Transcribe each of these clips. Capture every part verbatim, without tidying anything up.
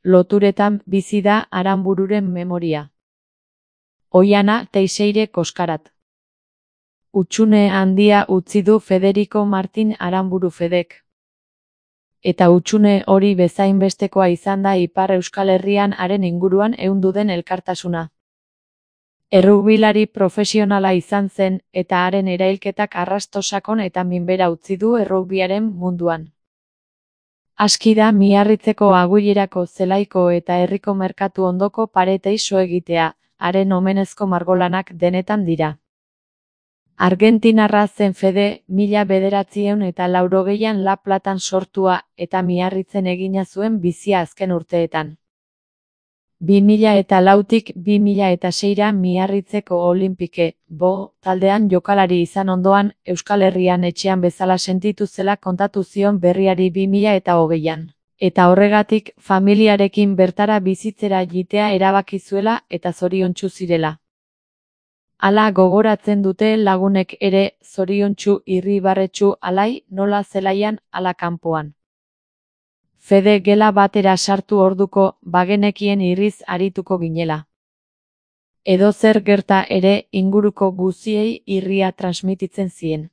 loturetan bizi da Aranbururen memoria. Oiana Teixeire Koskarat. Hutsune handia utzi du Federico Martin Aranburu Fedek. Eta hutsune hori bezainbestekoa izan da Ipar Euskal Herrian haren inguruan ehundu den elkartasuna. Errugbilari profesionala izan zen, eta haren erailketak arrasto sakon eta minbera utzi du errugbiaren munduan. Aski da Miarritzeko Aguilerako zelaiko eta herriko merkatu ondoko paretei so egitea, haren omenezko margolanak denetan dira. Argentinarra zen Fede, mila bederatziehun eta laurogeian La Platan sortua, eta Miarritzen egina zuen bizia azken urteetan. bi mila eta lautik bi mila eta seira Miarritzeko Olinpike, bo, taldean jokalari izan ondoan, Euskal Herrian etxean bezala sentitu zela kontatu zion berriari bi mila eta hogeian. Eta horregatik, familiarekin bertara bizitzera jitea erabaki zuela eta zoriontsu zirela. Hala gogoratzen dute lagunek ere, zoriontsu irribarretsu alai, nola zelaian, hala kanpoan. Fede gela batera sartu orduko, bagenekien irriz arituko ginela. Edozer gerta ere, inguruko guziei irria transmititzen zien.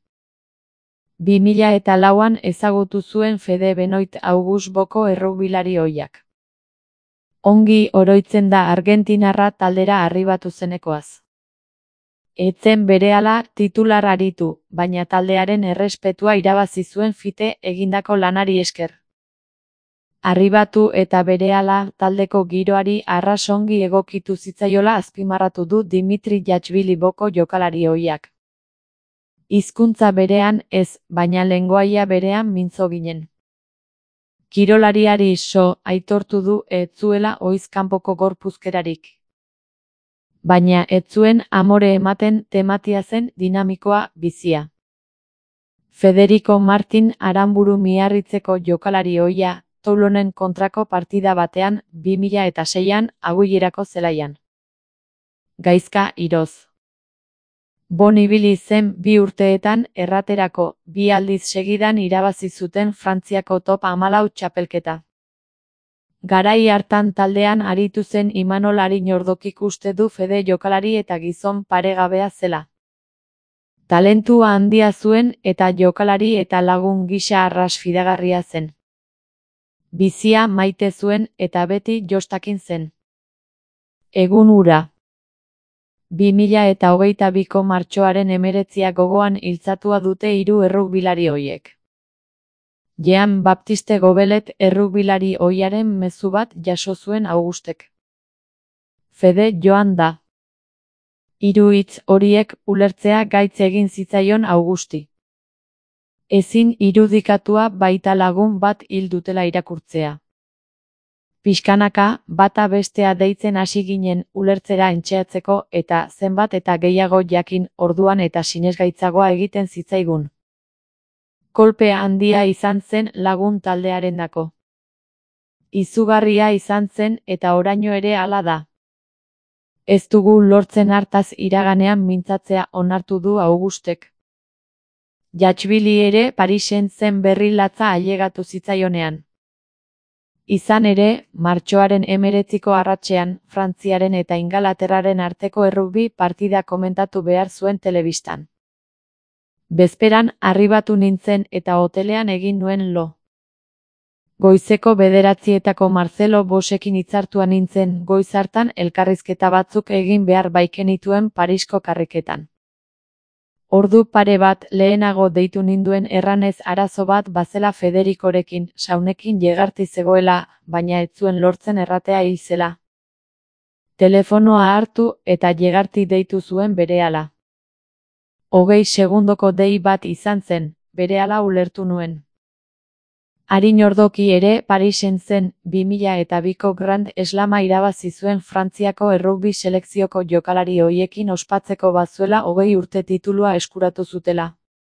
bi mila eta lauan ezagutu zuen Fede Benoit August-Boko errugbilari ohiak. Ongi oroitzen da argentinarra taldera arribatu zenekoaz. Etzen berehala titular aritu, baina taldearen errespetua irabazi zuen fite egindako lanari esker. Arribatu eta berehala taldeko giroari arras ongi egokitu zitzaiola azpimarratu du Dimitri Yachvili-Boko jokalari ohiak. Hizkuntza berean ez, baina lengoaia berean mintzo ginen. Kirolariari so aitortu du ez zuela ohiz kanpoko gorpuzkerarik. Baina ez zuen amore ematen tematia zen dinamikoa bizia. Federico Martin Aranburu Miarritzeko jokalari ohia, Toulonen kontrako partida batean, bi mila eta seian, Aguilerako zelaian. Gaizka iroz. Bon ibili zen bi urteetan erraterako, bi aldiz segidan irabazi zuten Frantziako top hamalau txapelketa. Garai hartan taldean aritu zen Imanol Ariñordokik uste du Fede jokalari eta gizon paregabea zela. Talentua handia zuen eta jokalari eta lagun gisa arras fidagarria zen. Bizia maite zuen eta beti jostakin zen. Egun hura. bi mila eta hogeita biko martxoaren hemeretzia gogoan iltzatua dute hiru errugbilari ohiek. Jean Baptiste Gobelet errugbilari ohiaren mezu bat jaso zuen Augustek. Fede joan da. Hiru hitz horiek ulertzea gaitz egin zitzaion Augusti. Ezin irudikatua baita lagun bat hil dutela irakurtzea. Pixkanaka, bata bestea deitzen hasi ginen ulertzera entxeatzeko eta zenbat eta gehiago jakin orduan eta sinesgaitzagoa egiten zitzaigun. Kolpe handia izan zen lagun taldearendako. Izugarria izan zen eta oraino ere hala da. Ez dugu lortzen hartaz iraganean mintzatzea onartu du Augustek. Yachvili ere Parisen zen berri latza ailegatu zitzaionean. Izan ere, martxoaren hemeretziko arratsean, Frantziaren eta Ingalaterraren arteko errugbi partida komentatu behar zuen telebistan. Bezperan arribatu nintzen eta hotelean egin nuen lo. Goizeko bederatzietako Marcelo Bosekin hitzartua nintzen goiz hartan elkarrizketa batzuk egin behar baikenituen Parisko karriketan. Ordu pare bat lehenago deitu ninduen erranez arazo bat bazela Federicorekin, saunekin jegarti zegoela, baina ez zuen lortzen erratea hil zela. Telefonoa hartu eta jegarti deitu zuen berehala. Hogei segundoko dei bat izan zen, berehala ulertu nuen. Ariñordoki ere Parisen zen, bi mila eta biko Grand Slama irabazi zuen Frantziako errugbi selekzioko jokalari ohiekin ospatzeko bazuela hogei urte titulua eskuratu zutela.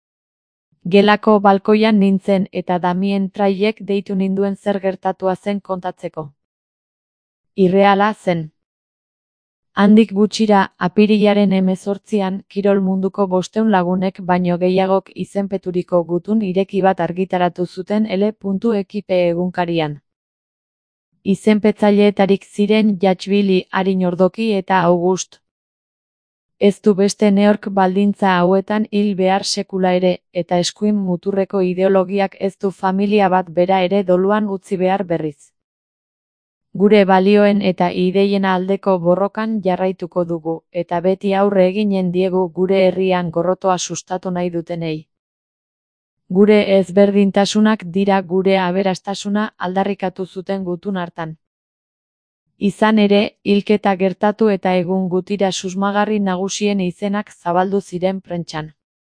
Gelako balkoian nintzen eta Damien Trailek deitu ninduen zer gertatua zen kontatzeko. Irreala zen. Handik gutxira, apirilaren hemezortzian, kirol munduko bosteun lagunek baino gehiagok izenpeturiko gutun ireki bat argitaratu zuten L. Ekipe egunkarian. Izenpetzaileetarik ziren Jatxbili, Arinordoki eta August. Ez du beste neork baldintza hauetan hil behar sekula ere, eta eskuin muturreko ideologiak ez du familia bat bera ere doluan utzi behar berriz. Gure balioen eta ideien aldeko borrokan jarraituko dugu, eta beti aurre eginen diegu gure herrian gorrotoa sustatu nahi dutenei. Gure ezberdintasunak dira gure aberastasuna aldarrikatu zuten gutun hartan. Izan ere, hilketa gertatu eta egun gutira susmagarri nagusien izenak zabaldu ziren prentsan.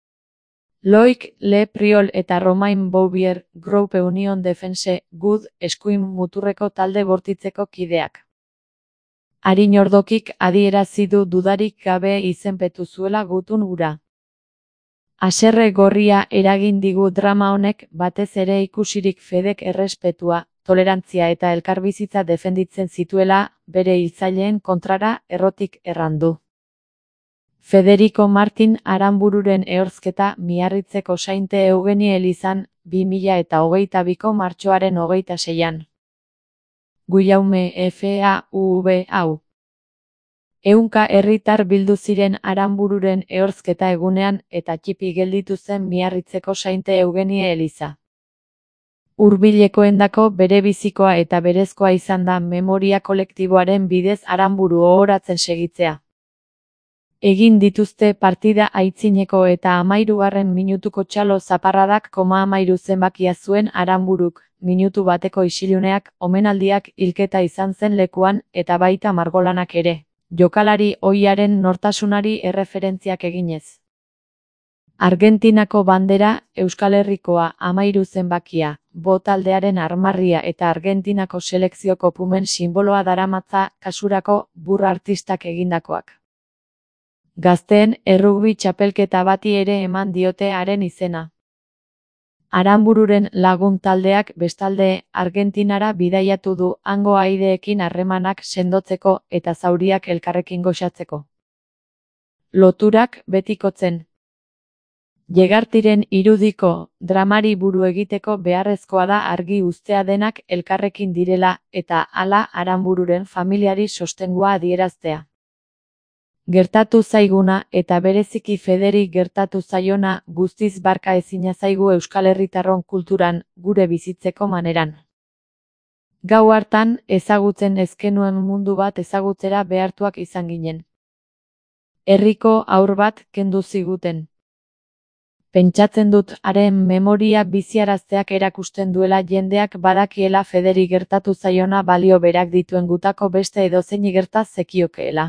Loic Le Priol eta Romain Bouvier, Groupe Union Defense, Good, eskuin muturreko talde bortitzeko kideak. Arinordokik adierazi du dudarik gabe izenpetu zuela gutun hura. Haserre gorria eragin digu drama honek, batez ere ikusirik Fedek errespetua, tolerantzia eta elkarbizitza defenditzen zituela, bere hiltzaileen kontrara errotik errandu. Federico Martin Aranbururen ehorzketa Miarritzeko Sainte Eugenie elizan, bi mila eta hogeita biko martxoaren hogeita seian. Guillaume F A U V hau. Ehunka herritar bildu ziren Aranbururen ehorzketa egunean eta txipi gelditu zen Miarritzeko Sainte Eugenie eliza. Hurbilekoendako bere bizikoa eta berezkoa izan da memoria kolektiboaren bidez Aranburu ohoratzen segitzea. Egin dituzte partida aitzineko eta hamahirugarren minutuko txalo zaparradak koma hamahiru zenbakia zuen Aranburuk, minutu bateko isiluneak, omenaldiak hilketa izan zen lekuan eta baita margolanak ere, jokalari ohiaren nortasunari erreferentziak eginez. Argentinako bandera, Euskal Herrikoa hamahiru zenbakia, bo taldearen armarria eta Argentinako selekzioko pumen sinboloa daramatza kasurako bur artistak egindakoak. Gazteen errugbi txapelketa bati ere eman diote haren izena. Aranbururen lagun taldeak bestalde Argentinara bidaiatu du hango aideekin harremanak sendotzeko eta zauriak elkarrekin goxatzeko. Loturak betikotzen. Jegartiren irudiko dramari buru egiteko beharrezkoa da argi uztea denak elkarrekin direla eta hala Aranbururen familiari sostengua adieraztea. Gertatu zaiguna eta bereziki Federi gertatu zaiona guztiz barka ezina zaigu Euskal Herritarron kulturan, gure bizitzeko maneran. Gau hartan ezagutzen ez genuen mundu bat ezagutzera behartuak izan ginen. Herriko haur bat kendu ziguten. Pentsatzen dut haren memoria biziarazteak erakusten duela jendeak badakiela Federi gertatu zaiona balio berak dituen gutako beste edozeini gerta zekiokeela.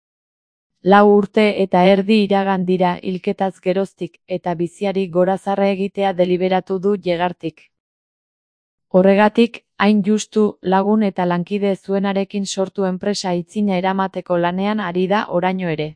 Lau urte eta erdi iragan dira hilketaz geroztik eta biziari gorazarre egitea deliberatu du Jegartik. Horregatik, hain justu lagun eta lankide zuenarekin sortu enpresa aitzina eramateko lanean ari da oraino ere.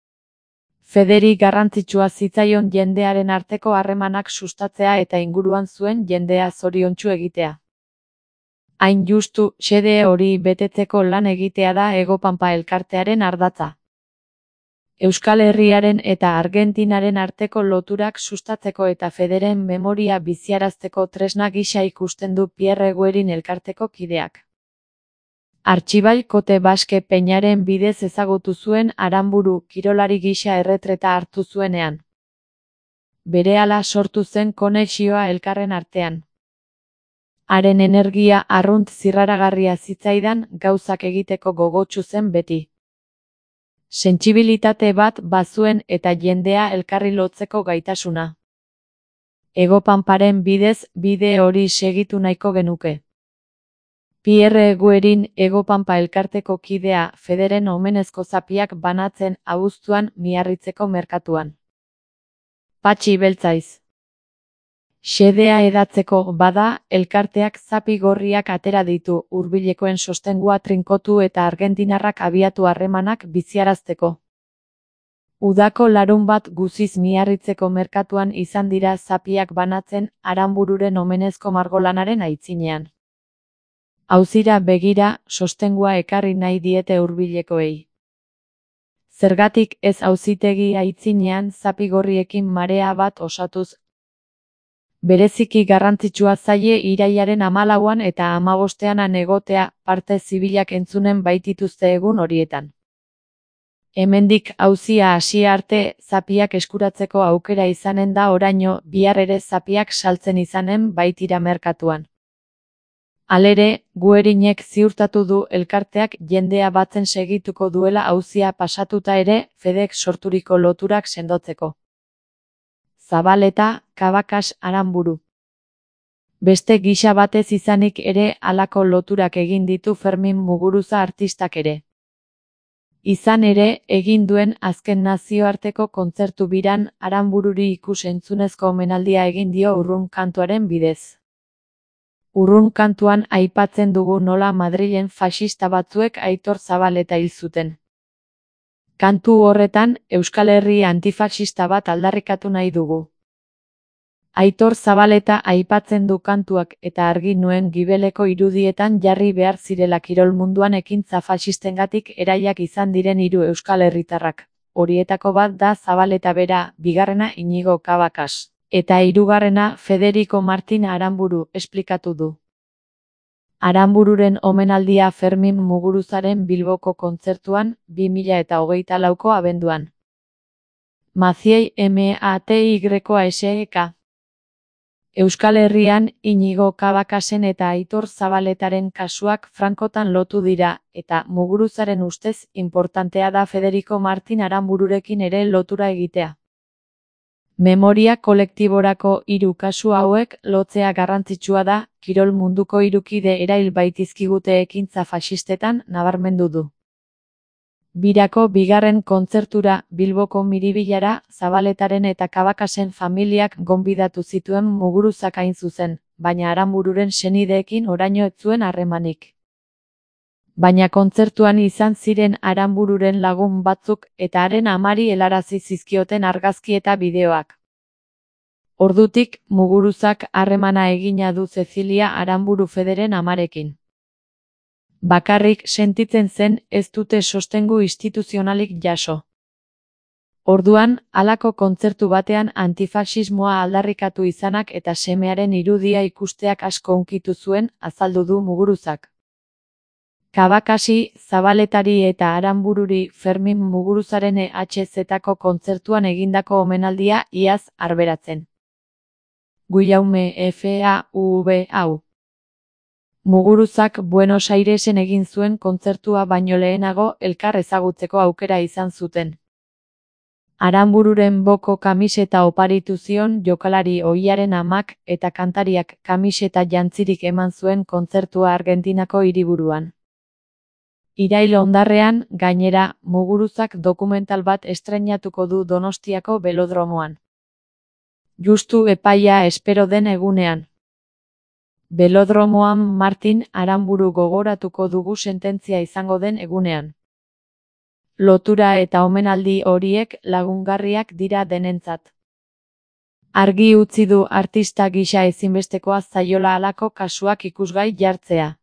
Federi garrantzitsua zitzaion jendearen arteko harremanak sustatzea eta inguruan zuen jendea zoriontsu egitea. Hain justu, xede hori betetzeko lan egitea da Egopampa elkartearen ardatza. Euskal Herriaren eta Argentinaren arteko loturak sustatzeko eta Federen memoria biziarazteko tresna gisa ikusten du Pierre Guerin elkarteko kideak. Artxibai Kote Baske Peñaren bidez ezagutu zuen Aranburu kirolari gisa erretreta hartu zuenean. Berehala sortu zen konexioa elkarren artean. Haren energia arrunt zirraragarria zitzaidan gauzak egiteko gogotsu zen beti. Sentsibilitate bat bazuen eta jendea elkarri lotzeko gaitasuna. Egopamparen bidez bide hori segitu nahiko genuke. Pierre Guerin Egopampa elkarteko kidea Federen omenezko zapiak banatzen abuztuan Miarritzeko merkatuan. Patxi beltzaiz. Xedea edatzeko bada, elkarteak zapi gorriak atera ditu hurbilekoen sostengua trinkotu eta argentinarrak abiatu harremanak biziarazteko. Udako larun bat guziz Miarritzeko merkatuan izan dira zapiak banatzen Aranbururen omenezko margolanaren aitzinean. Auzira begira, sostengua ekarri nahi diete hurbilekoei. Zergatik ez auzitegi aitzinean zapi gorriekin marea bat osatuz. Bereziki garrantzitsua zaie irailaren hamalauan eta hamabostean egotea, parte zibilak entzunen baitituzte egun horietan. Hemendik auzia hasi arte, zapiak eskuratzeko aukera izanen da oraino, bihar ere zapiak saltzen izanen baitira merkatuan. Halere, Guerinek ziurtatu du elkarteak jendea batzen segituko duela auzia pasatuta ere, Fedek sorturiko loturak sendotzeko. Zabaleta, Cabacas, Aranburu. Beste gisa batez izanik ere halako loturak egin ditu Fermin Muguruza artistak ere. Izan ere, egin duen azken nazioarteko kontzertu biran Aranbururi ikus-entzunezko omenaldia egin dio urrun kantuaren bidez. Urrun kantuan aipatzen dugu nola Madrilen faxista batzuek Aitor Zabaleta hil zuten. Kantu horretan, Euskal Herri antifaxista bat aldarrikatu nahi dugu. Aitor Zabaleta aipatzen du kantuak eta argi nuen gibeleko irudietan jarri behar zirela kirol munduan ekintza faxistengatik eraiak izan diren hiru euskal herritarrak. Horietako bat da Zabaleta bera, bigarrena Inigo Cabacas, eta hirugarrena Federico Martin Aranburu, esplikatu du. Aranbururen omenaldia Fermin Muguruzaren Bilboko kontzertuan, bi mila eta hogeita lauko abenduan. Maciei M A T Y S E K. Euskal Herrian, Inigo Cabacasen eta Aitor Zabaletaren kasuak frankotan lotu dira, eta Muguruzaren ustez inportantea da Federico Martin Aranbururekin ere lotura egitea. Memoria kolektiborako hiru kasu hauek lotzea garrantzitsua da, kirol munduko hiru kide erail baitizkigute ekintza faxistetan, nabarmendu du. Birako bigarren kontzertura, Bilboko Miribilara, Zabaletaren eta Cabacasen familiak gonbidatu zituen Muguruzak hain zuzen, baina Aranbururen senideekin oraino ez zuen harremanik. Baina kontzertuan izan ziren Aranbururen lagun batzuk eta haren amari helarazi zizkioten argazki eta bideoak. Ordutik, Muguruzak harremana egina du Cecilia Aranburu Federen amarekin. Bakarrik sentitzen zen ez dute sostengu instituzionalik jaso. Orduan, halako kontzertu batean antifaxismoa aldarrikatu izanak eta semearen irudia ikusteak asko hunkitu zuen, azaldu du Muguruzak. Cabacasi, Zabaletari eta Aranbururi Fermin Muguruzaren E H Z-ko kontzertuan egindako omenaldia iaz arberatzen. Guillaume F A U V hau. Muguruzak Buenos Airesen egin zuen kontzertua baino lehenago elkar ezagutzeko aukera izan zuten. Aranbururen boko kamiseta oparitu zion jokalari ohiaren amak eta kantariak kamiseta jantzirik eman zuen kontzertua Argentinako hiriburuan. Irail hondarrean, gainera, Muguruzak dokumental bat estreinatuko du Donostiako belodromoan. Justu epaia espero den egunean. Belodromoan Martin Aranburu gogoratuko dugu sententzia izango den egunean. Lotura eta omenaldi horiek lagungarriak dira denentzat. Argi utzi du artista gisa ezinbestekoa zaiola halako kasuak ikusgai jartzea.